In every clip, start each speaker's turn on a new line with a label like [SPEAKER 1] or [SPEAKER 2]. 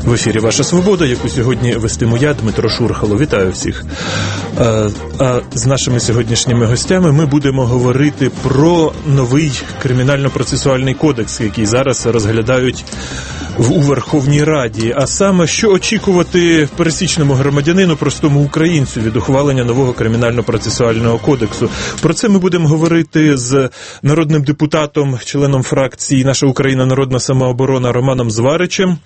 [SPEAKER 1] В ефірі «Ваша свобода», яку сьогодні вестиму я, Дмитро Шурхало. Вітаю всіх. А з нашими сьогоднішніми гостями ми будемо говорити про новий кримінально-процесуальний кодекс, який зараз розглядають у Верховній Раді. А саме, що очікувати пересічному громадянину, простому українцю від ухвалення нового кримінально-процесуального кодексу. Про це ми будемо говорити з народним депутатом, членом фракції «Наша Україна. Народна самооборона» Романом Зваричем.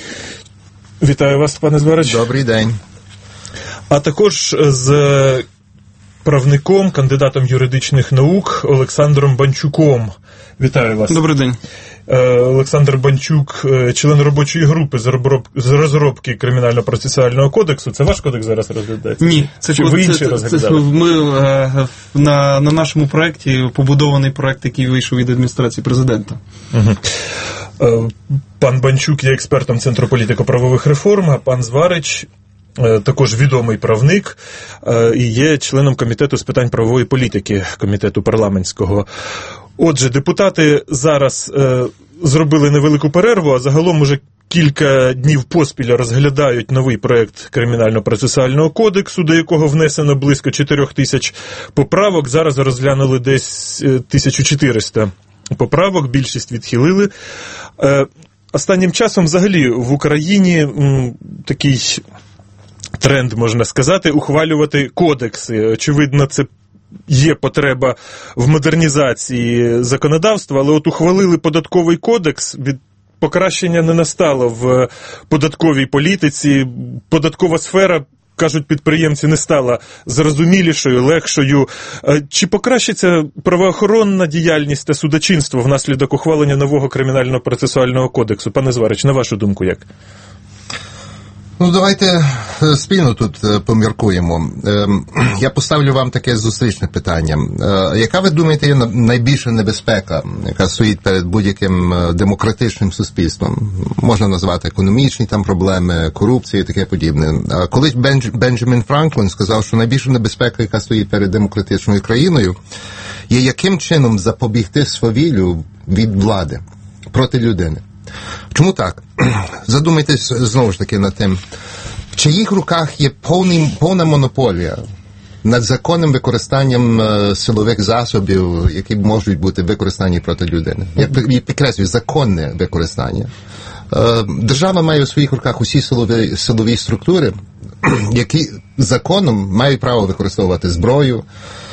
[SPEAKER 1] Вітаю вас, пане Зварич.
[SPEAKER 2] Добрий день.
[SPEAKER 1] А також з правником, кандидатом юридичних наук Олександром Банчуком. Вітаю вас.
[SPEAKER 3] Добрий день.
[SPEAKER 1] Олександр Банчук, член робочої групи з розробки кримінально-процесуального кодексу. Це ваш кодекс зараз розглядається?
[SPEAKER 3] Ні.
[SPEAKER 1] Чи ви інший розглядали?
[SPEAKER 3] Ми на нашому проєкті побудований проєкт, який вийшов від адміністрації президента.
[SPEAKER 1] Угу. Пан Банчук є експертом Центру політико-правових реформ, а пан Зварич також відомий правник і є членом Комітету з питань правової політики, Комітету парламентського. Отже, депутати зараз зробили невелику перерву, а загалом уже кілька днів поспіль розглядають новий проєкт Кримінально-процесуального кодексу, до якого внесено близько 4 тисяч поправок. Зараз розглянули десь 1400 поправок, більшість відхилили. Останнім часом взагалі в Україні такий тренд, можна сказати, ухвалювати кодекси. Очевидно, це є потреба в модернізації законодавства, але от ухвалили податковий кодекс, від покращення не настало в податковій політиці. Податкова сфера, кажуть підприємці, не стала зрозумілішою, легшою. Чи покращиться правоохоронна діяльність та судочинство внаслідок ухвалення нового кримінально-процесуального кодексу? Пане Зварич, на вашу думку, як?
[SPEAKER 2] Ну, давайте спільно тут поміркуємо. Я поставлю вам таке зустрічне питання. Яка, ви думаєте, є найбільша небезпека, яка стоїть перед будь-яким демократичним суспільством? Можна назвати економічні там проблеми, корупцію і таке подібне. Колись Бенджамін Франклін сказав, що найбільша небезпека, яка стоїть перед демократичною країною, є яким чином запобігти свавіллю від влади проти людини. Чому так? Задумайтесь знову ж таки над тим, в чиїх руках є повна монополія над законним використанням силових засобів, які можуть бути використані проти людини. Я підкреслюю, законне використання. Держава має у своїх руках усі силові структури, які законом мають право використовувати зброю,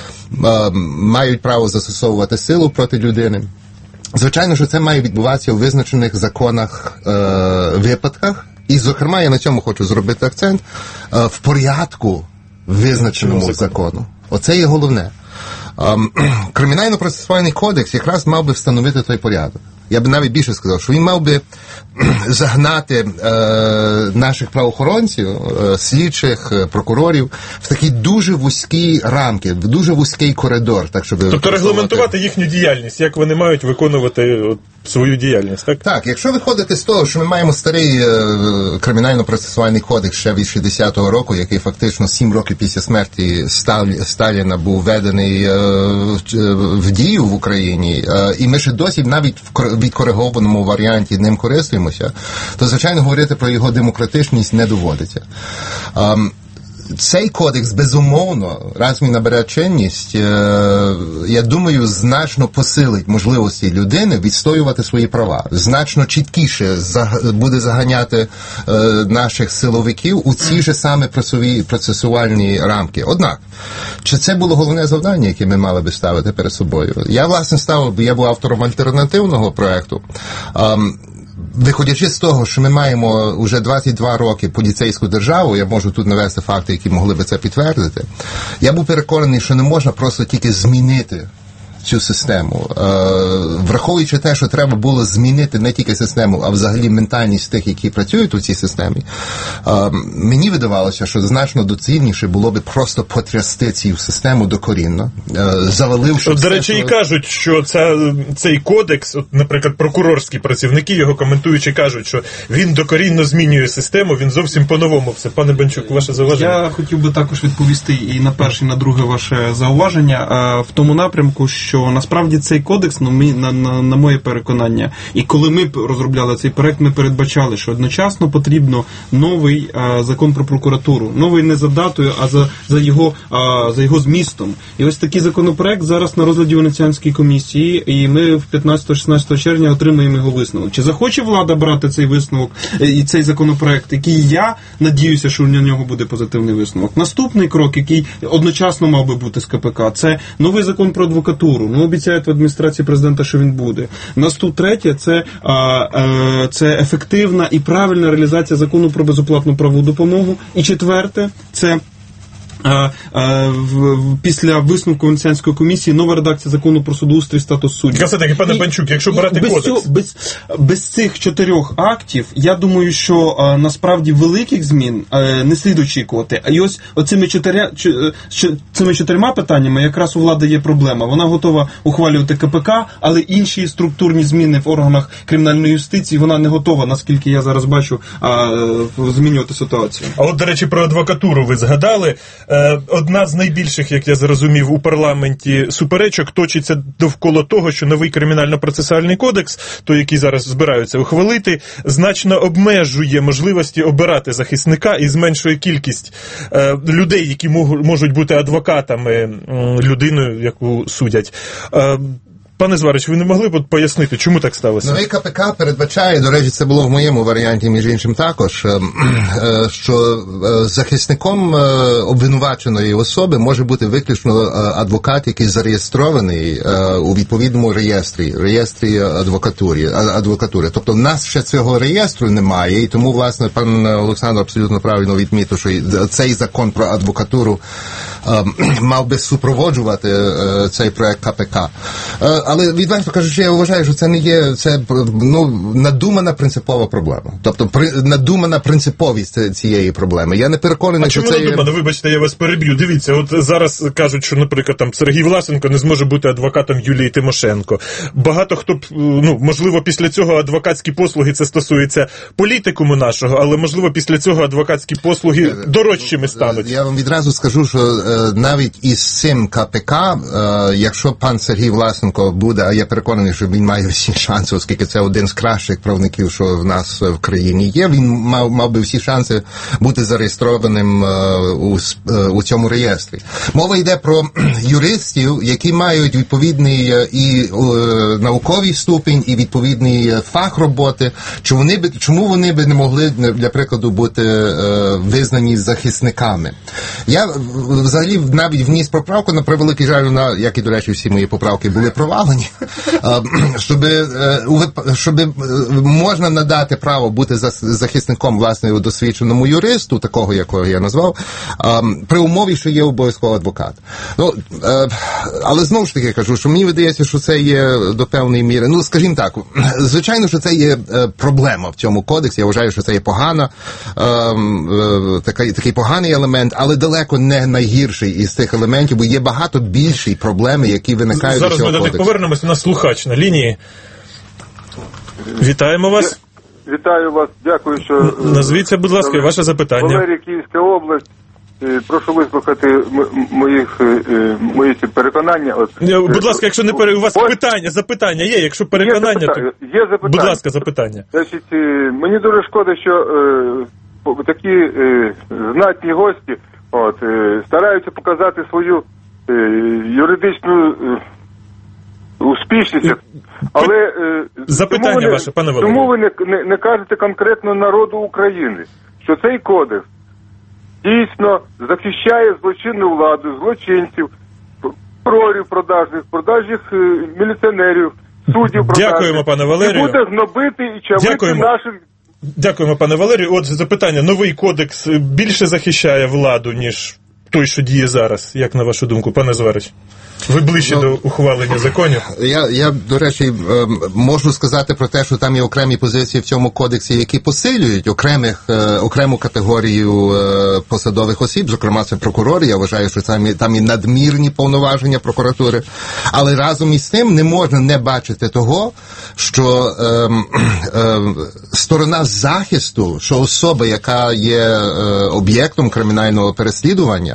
[SPEAKER 2] мають право застосовувати силу проти людини. Звичайно, що це має відбуватися у визначених законах випадках, і, зокрема, я на цьому хочу зробити акцент, в порядку визначеному закону. Оце є головне. Кримінально-процесуальний кодекс якраз мав би встановити той порядок. Я б навіть більше сказав, що він мав би загнати наших правоохоронців, слідчих, прокурорів в такі дуже вузькі рамки, в дуже вузький коридор. Так, щоб
[SPEAKER 1] тобто регламентувати їхню діяльність, як вони мають виконувати свою діяльність, так?
[SPEAKER 2] Так, якщо виходити з того, що ми маємо старий кримінально-процесуальний кодекс ще від 60-го року, який фактично 7 років після смерті Сталіна був введений в дію в Україні, і ми ще досі навіть в відкоригованому варіанті ним користуємося, то, звичайно, говорити про його демократичність не доводиться. Цей кодекс, безумовно, раз він набере чинність, я думаю, значно посилить можливості людини відстоювати свої права. Значно чіткіше буде заганяти наших силовиків у ці ж саме процесуальні рамки. Однак, чи це було головне завдання, яке ми мали би ставити перед собою? Я, власне, я був автором альтернативного проєкту. Виходячи з того, що ми маємо вже 22 роки поліцейську державу, я можу тут навести факти, які могли би це підтвердити, я був переконаний, що не можна просто тільки змінити цю систему. Враховуючи те, що треба було змінити не тільки систему, а взагалі ментальність тих, які працюють у цій системі, мені видавалося, що значно доцільніше було би просто потрясти цю систему докорінно, заваливши...
[SPEAKER 1] До речі, і кажуть, що цей кодекс, наприклад, прокурорські працівники, його коментуючи, кажуть, що він докорінно змінює систему, він зовсім по-новому все. Пане Банчук, ваше зауваження?
[SPEAKER 3] Я хотів би також відповісти і на перше, і на друге ваше зауваження в тому напрямку, що що насправді цей кодекс, на моє переконання, і коли ми розробляли цей проект, ми передбачали, що одночасно потрібно новий закон про прокуратуру. Новий не за датою, а за його змістом. І ось такий законопроект зараз на розгляді Венеціанської комісії, і ми в 15-16 червня отримаємо його висновок. Чи захоче влада брати цей висновок і цей законопроект, який я надіюся, що на нього буде позитивний висновок. Наступний крок, який одночасно мав би бути з КПК, це новий закон про адвокатуру. Ну, обіцяють в адміністрації президента, що він буде. Третє, це ефективна і правильна реалізація закону про безоплатну правову допомогу. І четверте, це після висновку Венеціанської комісії нова редакція закону про судоустрій, статус суддів.
[SPEAKER 1] Все-таки, пане Банчук, якщо брати кодекс...
[SPEAKER 3] Без цих 4 актів, я думаю, що насправді великих змін не слід очікувати. І ось цими 4 питаннями якраз у влади є проблема. Вона готова ухвалювати КПК, але інші структурні зміни в органах кримінальної юстиції вона не готова, наскільки я зараз бачу, змінювати ситуацію.
[SPEAKER 1] А от, до речі, про адвокатуру ви згадали. Одна з найбільших, як я зрозумів, у парламенті суперечок точиться довкола того, що новий кримінально-процесуальний кодекс, той, який зараз збираються ухвалити, значно обмежує можливості обирати захисника і зменшує кількість людей, які можуть бути адвокатами, людиною, яку судять. Пане Зварич, ви не могли б пояснити, чому так сталося?
[SPEAKER 2] Новий КПК передбачає, до речі, це було в моєму варіанті, між іншим також, що захисником обвинуваченої особи може бути виключно адвокат, який зареєстрований у відповідному реєстрі адвокатури. Тобто в нас ще цього реєстру немає, і тому, власне, пан Олександр абсолютно правильно відмітив, що цей закон про адвокатуру мав би супроводжувати цей проект КПК. Але відверто кажучи, я вважаю, що це не є надумана принципова проблема. Тобто надумана принциповість цієї проблеми. Я не переконаний, що це... А чому надумана?
[SPEAKER 1] Вибачте, я вас переб'ю. Дивіться, от зараз кажуть, що, наприклад, там Сергій Власенко не зможе бути адвокатом Юлії Тимошенко. Багато хто, можливо, після цього адвокатські послуги, це стосується політикуму нашого, але, можливо, після цього адвокатські послуги дорожчими стануть.
[SPEAKER 2] Я вам відразу скажу, що навіть із цим КПК, якщо пан Сергій Власенко буде, а я переконаний, що він має всі шанси, оскільки це один з кращих правників, що в нас в країні є, він мав би всі шанси бути зареєстрованим у цьому реєстрі. Мова йде про юристів, які мають відповідний і науковий ступінь, і відповідний фах роботи. Чому вони би не могли, для прикладу, бути визнані захисниками? Я взагалі навіть вніс поправку, на превеликий жаль, як і, до речі, всі мої поправки були провалені, щоб можна надати право бути захисником, власне, досвідченому юристу, такого, якого я назвав, при умові, що є обов'язково адвокат. Але знову ж таки кажу, що мені видається, що це є до певної міри, скажімо так, звичайно, що це є проблема в цьому кодексі, я вважаю, що це є погана, такий поганий елемент, але далеко не найгірший із цих елементів, бо є багато більші проблеми, які виникають
[SPEAKER 1] зараз
[SPEAKER 2] до цього кодексу.
[SPEAKER 1] Повернемось, у нас слухач на лінії. Вітаємо вас.
[SPEAKER 4] Вітаю вас, дякую, що...
[SPEAKER 1] Назвіться, будь ласка, ваше запитання.
[SPEAKER 4] Валерій, Київська область. Прошу вислухати мої переконання.
[SPEAKER 1] Будь ласка, якщо не у вас запитання є, якщо переконання, то...
[SPEAKER 4] Є запитання.
[SPEAKER 1] Будь ласка, запитання.
[SPEAKER 4] Значить, мені дуже шкода, що такі знатні гості стараються показати свою юридичну успішність, але
[SPEAKER 1] запитання ваше, пане Валерію.
[SPEAKER 4] Чому ви не кажете конкретно народу України, що цей кодекс дійсно захищає злочинну владу, злочинців, прорів продажних міліціонерів, суддів продажних.
[SPEAKER 1] Дякуємо, пане Валерію.
[SPEAKER 4] І буде гнобити і чавити наших...
[SPEAKER 1] Дякуємо, пане Валерію. От запитання. Новий кодекс більше захищає владу, ніж той, що діє зараз? Як на вашу думку, пане Зварич? Ви ближче до ухвалення законів?
[SPEAKER 2] Я, до речі, можу сказати про те, що там є окремі позиції в цьому кодексі, які посилюють окрему категорію посадових осіб, зокрема це прокурори. Я вважаю, що там є надмірні повноваження прокуратури. Але разом із тим не можна не бачити того, що сторона захисту, що особа, яка є об'єктом кримінального переслідування,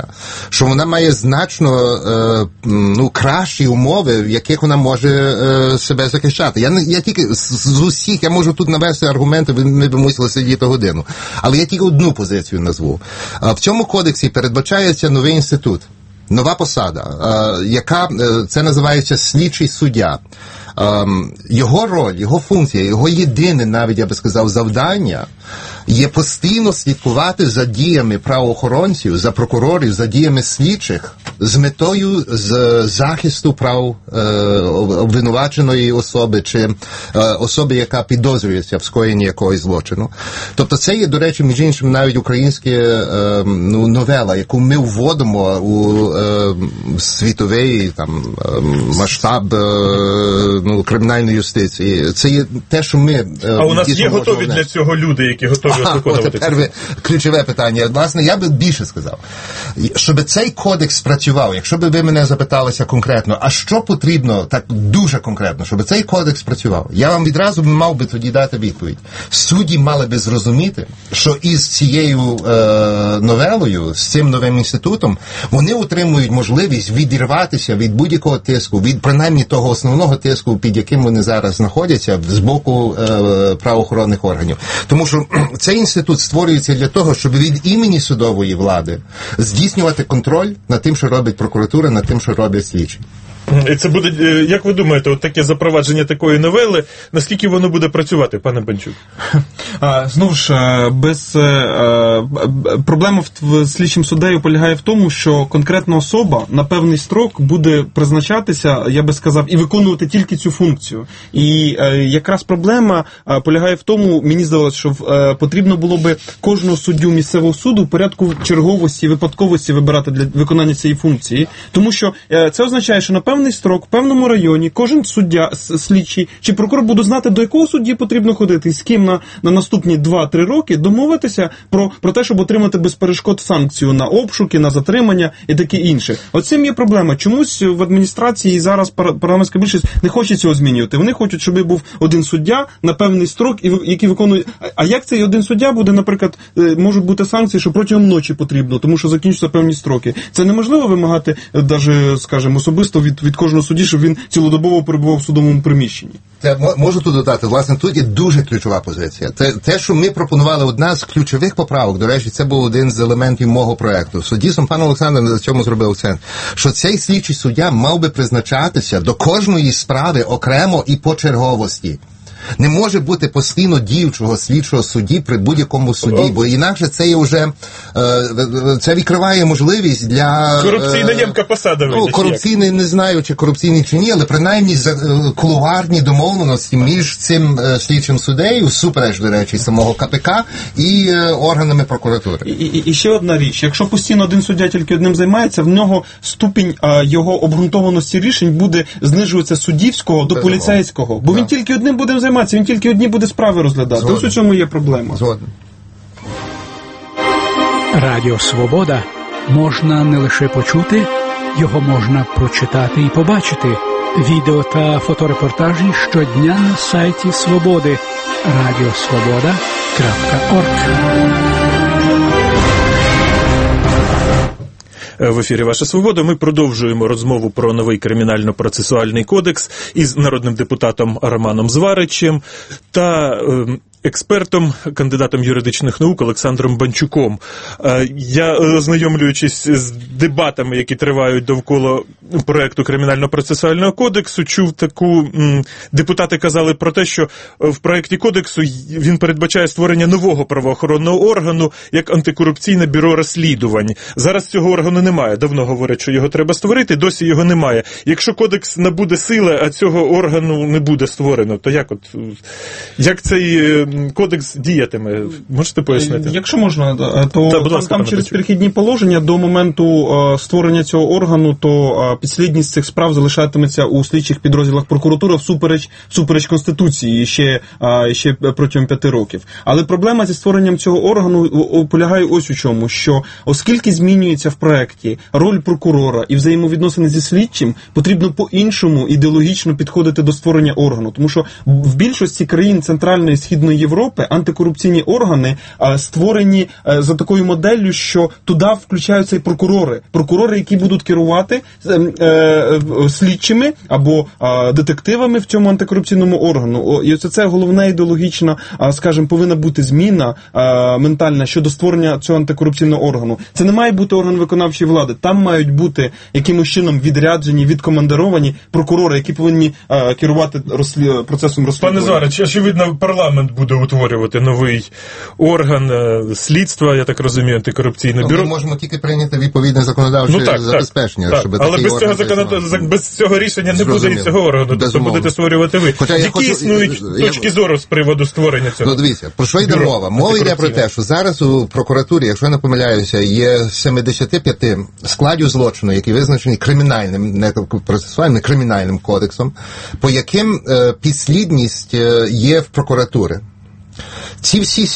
[SPEAKER 2] що вона має значно кращі умови, в яких вона може себе захищати. Я тільки з усіх, я можу тут навести аргументи, ми б мусили сидіти годину. Але я тільки одну позицію назву. В цьому кодексі передбачається новий інститут, нова посада, яка, це називається слідчий суддя. Його роль, його функція, його єдине, навіть, я би сказав, завдання є постійно слідкувати за діями правоохоронців, за прокурорів, за діями слідчих з метою захисту прав обвинуваченої особи чи особи, яка підозрюється в скоєнні якогось злочину. Тобто це є, до речі, між іншим, навіть українська новела, яку ми вводимо у світовий масштаб кримінальної юстиції. Це є те, що ми...
[SPEAKER 1] А у нас є готові для цього люди, які готові виконувати це?
[SPEAKER 2] Тепер ключове питання. Власне, я би більше сказав. Щоб цей кодекс працював, якщо б ви мене запиталися конкретно, а що потрібно, так дуже конкретно, щоб цей кодекс працював, я вам відразу мав би тоді дати відповідь. Судді мали би зрозуміти, що із цією новелою, з цим новим інститутом, вони отримують можливість відірватися від будь-якого тиску, від принаймні того основного тиску, під яким вони зараз знаходяться, з боку правоохоронних органів. Тому що цей інститут створюється для того, щоб від імені судової влади здійснювати контроль над тим, що робить прокуратура, над тим, що роблять слідчі.
[SPEAKER 1] І це буде, як ви думаєте, от таке запровадження такої новели, наскільки воно буде працювати, пане Банчук?
[SPEAKER 3] Знову ж, проблема в слідчим суддею полягає в тому, що конкретна особа на певний строк буде призначатися, я би сказав, і виконувати тільки цю функцію. І якраз проблема полягає в тому, мені здавалося, що потрібно було би кожного суддю місцевого суду в порядку черговості, випадковості вибирати для виконання цієї функції. Тому що це означає, що на певний строк, в певному районі, кожен суддя, слідчий чи прокурор буде знати, до якого судді потрібно ходити, і з ким на наступні 2-3 роки домовитися про те, щоб отримати без перешкод санкцію на обшуки, на затримання і таке інше. Оцим є проблема. Чомусь в адміністрації зараз парламентська більшість не хоче цього змінювати. Вони хочуть, щоб був один суддя на певний строк, який виконує... А як цей один суддя буде, наприклад, можуть бути санкції, що протягом ночі потрібно, тому що закінчуються певні строки. Це неможливо вимагати, навіть, скажімо, особисто від кожного судді, щоб він цілодобово перебував в судовому приміщенні.
[SPEAKER 2] Можу тут додати, власне, тут є дуже ключова позиція. Те, що ми пропонували, одна з ключових поправок, до речі, це був один з елементів мого проекту. Дійсно, пан Олександр на цьому зробив акцент, що цей слідчий суддя мав би призначатися до кожної справи окремо і по черговості. Не може бути постійно діючого слідчого судді при будь-якому суді, бо інакше це є вже це відкриває можливість для
[SPEAKER 1] корупційна ємка посада.
[SPEAKER 2] Корупційний, не знаю, чи корупційний чи ні, але принаймні кулуарні домовленості між цим слідчим суддею, супереч, до речі, самого КПК і органами прокуратури.
[SPEAKER 3] І ще одна річ, якщо постійно один суддя тільки одним займається, в нього ступінь його обґрунтованості рішень буде знижуватися суддівського до поліцейського, бо він тільки одним буде займатися. Він тільки одні буде справи розглядати. Ось у чому є проблема.
[SPEAKER 2] Згоден.
[SPEAKER 5] Радіо Свобода можна не лише почути, його можна прочитати і побачити. Відео та фоторепортажі щодня на сайті Свободи. radiosvoboda.org.
[SPEAKER 1] В ефірі «Ваша Свобода». Ми продовжуємо розмову про новий кримінально-процесуальний кодекс із народним депутатом Романом Зваричем та експертом, кандидатом юридичних наук Олександром Банчуком. Я, ознайомлюючись з дебатами, які тривають довкола проекту Кримінально-процесуального кодексу, чув таку... Депутати казали про те, що в проекті кодексу він передбачає створення нового правоохоронного органу, як антикорупційне бюро розслідувань. Зараз цього органу немає. Давно говорять, що його треба створити, досі його немає. Якщо кодекс набуде сили, а цього органу не буде створено, то як цей кодекс діятиме? Можете пояснити?
[SPEAKER 3] Якщо можна, то там через перехідні положення до моменту створення цього органу, то підслідність цих справ залишатиметься у слідчих підрозділах прокуратури всупереч Конституції ще протягом 5 років. Але проблема зі створенням цього органу полягає ось у чому, що оскільки змінюється в проекті роль прокурора і взаємовідносини зі слідчим, потрібно по-іншому ідеологічно підходити до створення органу. Тому що в більшості країн Центральної і Східної Західної Європи антикорупційні органи створені за такою моделлю, що туди включаються і прокурори, які будуть керувати слідчими або детективами в цьому антикорупційному органу. І це головна ідеологічна, скажімо, повинна бути зміна ментальна щодо створення цього антикорупційного органу. Це не має бути орган виконавчої влади. Там мають бути якимось чином відряджені, відкомандировані прокурори, які повинні керувати процесом розслідування.
[SPEAKER 1] Пане Зварич, очевидно, парламент буде утворювати новий орган слідства, я так розумію, антикорупційне бюро.
[SPEAKER 2] Ми можемо тільки прийняти відповідне законодавче забезпечення.
[SPEAKER 1] Так.
[SPEAKER 2] Щоб
[SPEAKER 1] але без цього рішення не буде і цього органу, тобто будете створювати ви. Які існують точки зору з приводу створення цього?
[SPEAKER 2] Ну, дивіться, про що йде мова? Мова йде про те, що зараз у прокуратурі, якщо я не помиляюся, є 75 складів злочину, які визначені кримінальним, не процесуальним, кримінальним кодексом, по яким підслідність є в прокуратурі. Ці всі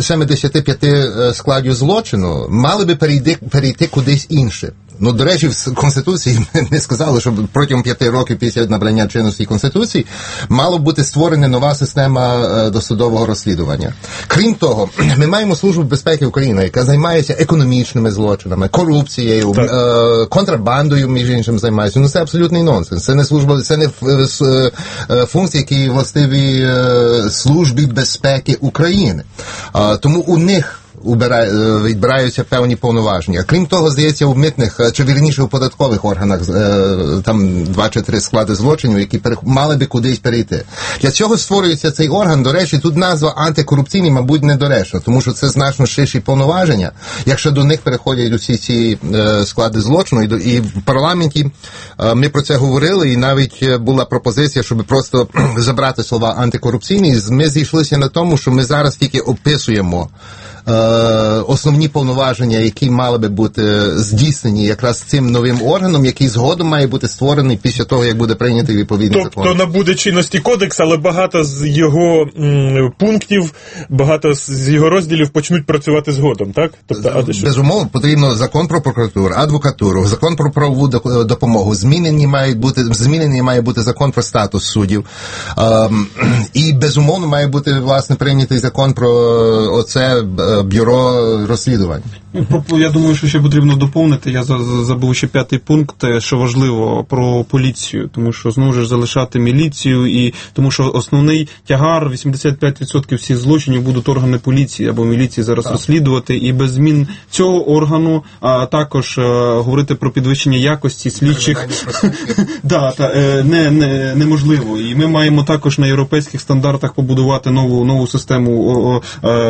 [SPEAKER 2] 75 складів злочину мали би перейти кудись інше. Ну, до речі, в Конституції не сказали, що протягом 5 років після набрання чинності Конституції мала бути створена нова система досудового розслідування. Крім того, ми маємо Службу безпеки України, яка займається економічними злочинами, корупцією, контрабандою, між іншим, займається. Ну, це абсолютний нонсенс. Це не служба, це не функції, які властиві Службі безпеки України. Тому у них відбираються певні повноваження. Крім того, здається, у митних, чи вірніше у податкових органах, там 2 чи 3 склади злочинів, які мали би кудись перейти. Для цього створюється цей орган. До речі, тут назва антикорупційний, мабуть, недоречна, тому що це значно ширші повноваження, якщо до них переходять усі ці склади злочину. І в парламенті ми про це говорили, і навіть була пропозиція, щоб просто забрати слова антикорупційний. Ми зійшлися на тому, що ми зараз тільки описуємо основні повноваження, які мали би бути здійснені якраз цим новим органом, який згодом має бути створений після того, як буде прийнятий відповідний закон.
[SPEAKER 1] Тобто набуде чинності кодекс, але багато з його пунктів, багато з його розділів почнуть працювати згодом, так? Тобто,
[SPEAKER 2] безумовно, потрібно закон про прокуратуру, адвокатуру, закон про правову допомогу, змінений має бути закон про статус суддів, і безумовно має бути, власне, прийнятий закон про оце бюро розслідувань.
[SPEAKER 3] Я думаю, що ще потрібно доповнити. Я забув ще 5-й пункт, що важливо, про поліцію, тому що знову ж залишати міліцію, і тому що основний тягар, 85% всіх злочинів будуть органи поліції або міліції зараз розслідувати, і без змін цього органу, а також говорити про підвищення якості слідчих неможливо. І ми маємо також на європейських стандартах побудувати нову систему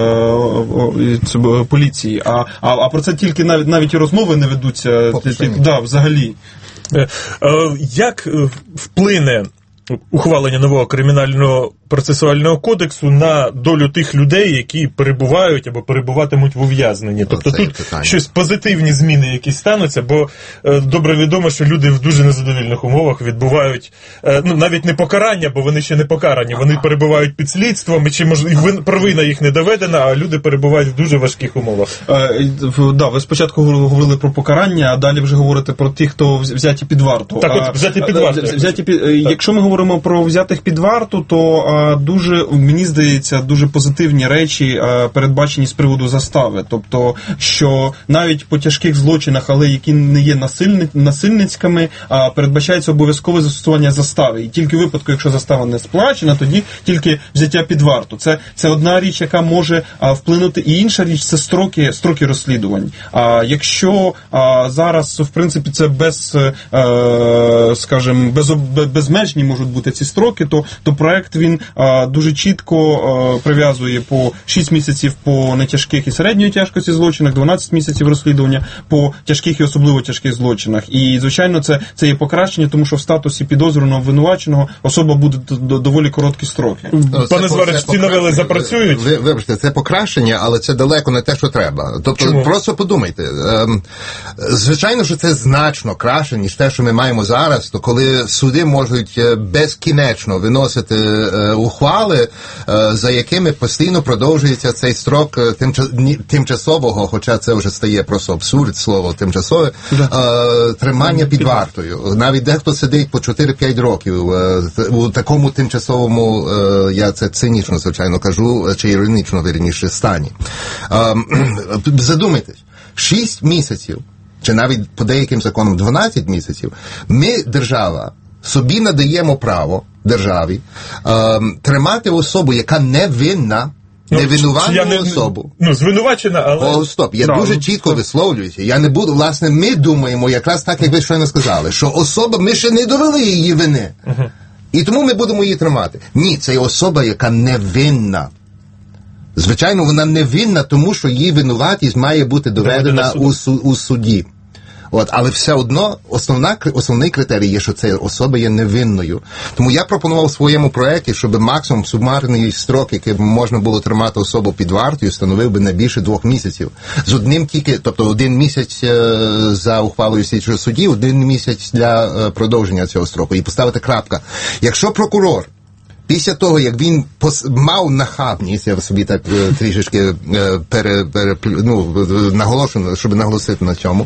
[SPEAKER 3] поліції. А про це тільки навіть і розмови не ведуться взагалі.
[SPEAKER 1] Як вплине ухвалення нового кримінального процесуального кодексу на долю тих людей, які перебувають або перебуватимуть в ув'язненні? Тобто тут щось позитивні зміни якісь стануться, бо добре відомо, що люди в дуже незадовільних умовах відбувають, навіть не покарання, бо вони ще не покарані, вони перебувають під слідством, чи провина їх не доведена, а люди перебувають в дуже важких умовах.
[SPEAKER 3] Ви спочатку говорили про покарання, а далі вже говорите про тих, хто взяті під варту.
[SPEAKER 1] Так от, взяті під варту.
[SPEAKER 3] Якщо ми говоримо про взятих під варту, то дуже, мені здається, дуже позитивні речі передбачені з приводу застави. Тобто, що навіть по тяжких злочинах, але які не є насильницькими, передбачається обов'язкове застосування застави. І тільки в випадку, якщо застава не сплачена, тоді тільки взяття під варту. Це одна річ, яка може вплинути. І інша річ – це строки розслідувань. Якщо зараз, в принципі, це безмежні можуть бути ці строки, то проект, він дуже чітко прив'язує по 6 місяців по нетяжких і середньої тяжкості злочинах, 12 місяців розслідування по тяжких і особливо тяжких злочинах. І, звичайно, це є покращення, тому що в статусі підозрюваного обвинуваченого особа буде доволі короткі строки.
[SPEAKER 1] Пане Зварич, ці новели запрацюють?
[SPEAKER 2] Вибачте, це покращення, але це далеко не те, що треба. Тобто,
[SPEAKER 1] чому?
[SPEAKER 2] Просто подумайте. Звичайно, що це значно краще, ніж те, що ми маємо зараз, то коли суди можуть безкінечно виносити ухвали, за якими постійно продовжується цей строк тимчасового, хоча це вже стає просто абсурд, слово тимчасове, тримання під вартою. Навіть дехто сидить по 4-5 років у такому тимчасовому, я це цинічно, звичайно, кажу, чи іронічно, вірніше, стані. Задумайтесь, 6 місяців, чи навіть по деяким законам 12 місяців, ми, держава, собі надаємо право державі тримати особу, яка невинна, невинувальну особу.
[SPEAKER 1] Звинувачена, але...
[SPEAKER 2] Стоп, я дуже чітко висловлююся. Я не буду, власне, ми думаємо, якраз так, як ви щойно сказали, що особа, ми ще не довели її вини. І тому ми будемо її тримати. Ні, це особа, яка невинна. Звичайно, вона невинна, тому що її винуватість має бути доведена у суді. Але все одно основний критерій є, що ця особа є невинною. Тому я пропонував в своєму проєкті, щоб максимум сумарний строк, який можна було тримати особу під вартою, становив би не більше 2 місяців. З одним тільки, тобто 1 місяць за ухвалою слідчого судді, 1 місяць для продовження цього строку. І поставити крапка. Якщо прокурор після того, як він мав нахабність, я собі так трішечки наголошую, щоб наголосити на цьому,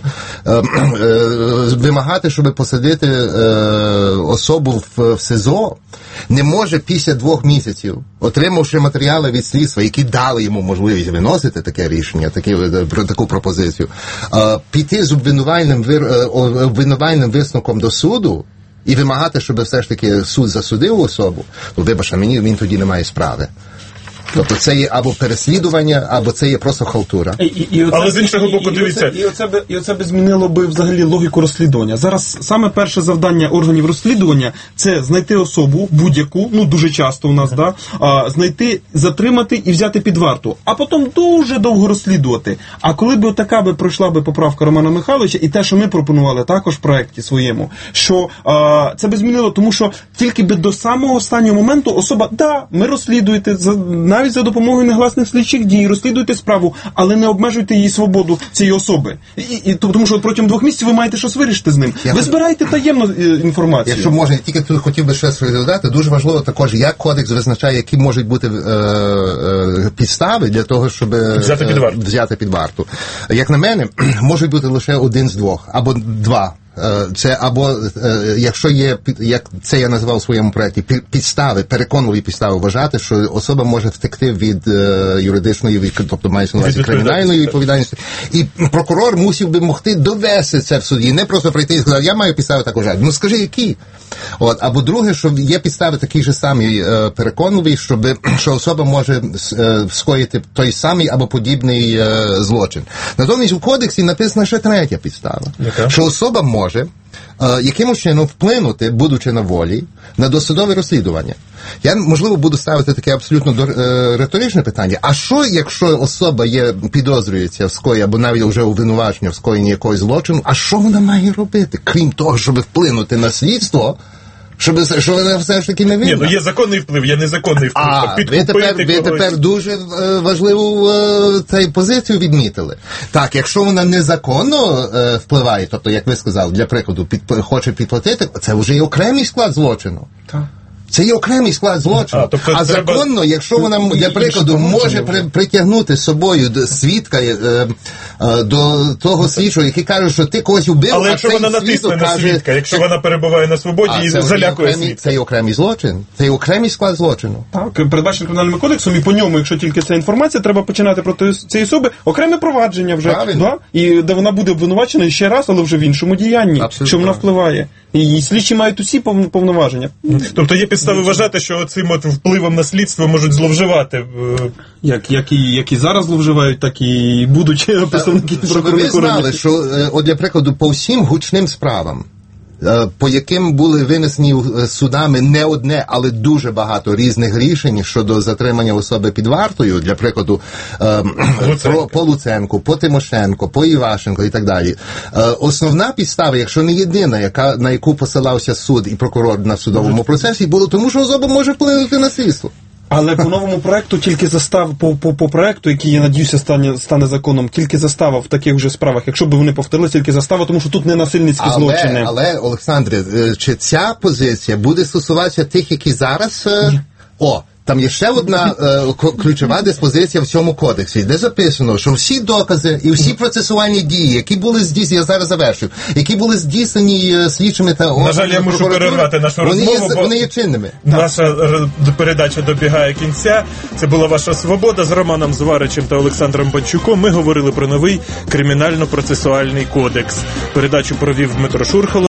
[SPEAKER 2] вимагати, щоб посадити особу в СИЗО, не може після 2 місяців, отримавши матеріали від слідства, які дали йому можливість виносити таке рішення, таку пропозицію, піти з обвинувальним висновком до суду, і вимагати, щоб все ж таки суд засудив особу, то вибачте, мені він тоді не має справи. Тобто це є або переслідування, або це є просто халтура.
[SPEAKER 1] Але з іншого боку, дивіться.
[SPEAKER 3] І оце би змінило би взагалі логіку розслідування. Зараз саме перше завдання органів розслідування – це знайти особу, будь-яку, дуже часто у нас, знайти, затримати і взяти під варту. А потім дуже довго розслідувати. А коли б така пройшла поправка Романа Михайловича, і те, що ми пропонували також в проєкті своєму, що це би змінило, тому що тільки би до самого останнього моменту особа, ми розслідуєте, навіть за допомогою негласних слідчих дій, розслідуйте справу, але не обмежуйте її свободу, цієї особи. Тому що протягом 2 місяців ви маєте щось вирішити з ним. Ви збираєте таємну інформацію.
[SPEAKER 2] Якщо можна, тільки тут хотів би щось розглядати, дуже важливо також, як кодекс визначає, які можуть бути підстави для того, щоб взяти під варту. Як на мене, можуть бути лише 1 з 2, або 2. Це або, якщо є, як це я називав у своєму проєкті, підстави, переконливі підстави вважати, що особа може втекти від юридичної, тобто мається на увазі кримінальної відповідальності, і прокурор мусив би могти довести це в суді, не просто прийти і сказати, я маю підстави так вважати. Скажи, які? Або друге, що є підстави такі ж самі переконливі, що особа може скоїти той самий або подібний злочин. Натомість у кодексі написана ще 3 підстава, що особа може якимось чином вплинути, будучи на волі, на досудове розслідування. Я, можливо, буду ставити таке абсолютно риторичне питання. А що, якщо особа підозрюється в скоєнні, або навіть вже обвинувачення в скоєнні якогось злочину, а що вона має робити, крім того, щоб вплинути на слідство, що вона все ж таки не винна?
[SPEAKER 1] Є законний вплив, є незаконний вплив.
[SPEAKER 2] Ви тепер дуже важливу позицію відмітили. Так, якщо вона незаконно впливає, тобто, як ви сказали, для прикладу, хоче підплатити, це вже є окремий склад злочину. Так. Це є окремий склад злочину. А законно, якщо вона, для прикладу, може притягнути з собою свідка до того слідчого, який каже, що ти когось убив,
[SPEAKER 1] але якщо вона натисне на свідка, якщо вона перебуває на свободі і залякує свідка.
[SPEAKER 2] Це є окремий злочин. Це є окремий склад злочину.
[SPEAKER 3] Так, передбачено Кримінальним кодексом, і по ньому, якщо тільки ця інформація, треба починати проти цієї особи окреме провадження вже. І де вона буде обвинувачена ще раз, але вже в іншому діянні, що вона впливає. І слідчі мають усі повноваження.
[SPEAKER 1] Тобто є підстави вважати, що цим впливом на слідство можуть зловживати.
[SPEAKER 3] Як і зараз зловживають, так і будуть представники прокуратури.
[SPEAKER 2] Ви знали, що, для прикладу, по всім гучним справам, по яким були винесені судами не одне, але дуже багато різних рішень щодо затримання особи під вартою, для прикладу, по Луценку, по Тимошенко, по Івашенко і так далі. Основна підстава, якщо не єдина, на яку посилався суд і прокурор на судовому процесі, було тому, що особа може вплинути на слідство.
[SPEAKER 3] Але по новому проекту тільки по проекту, який, я надіюся, стане законом, тільки застава в таких вже справах. Якщо б вони повторили, тільки застава, тому що тут не насильницькі злочини.
[SPEAKER 2] Але, Олександре, чи ця позиція буде стосуватися тих, які зараз Там є ще одна ключова диспозиція в цьому кодексі, де записано, що всі докази і всі процесуальні дії, які були здійснені, я зараз завершую, які були здійснені слідчими та органами
[SPEAKER 1] прокуратури. На жаль, я мушу перервати нашу розмову, бо
[SPEAKER 2] вони є чинними.
[SPEAKER 1] Наша передача добігає кінця. Це була «Ваша свобода» з Романом Зваричем та Олександром Банчуком. Ми говорили про новий кримінально-процесуальний кодекс. Передачу провів Дмитро Шурхало.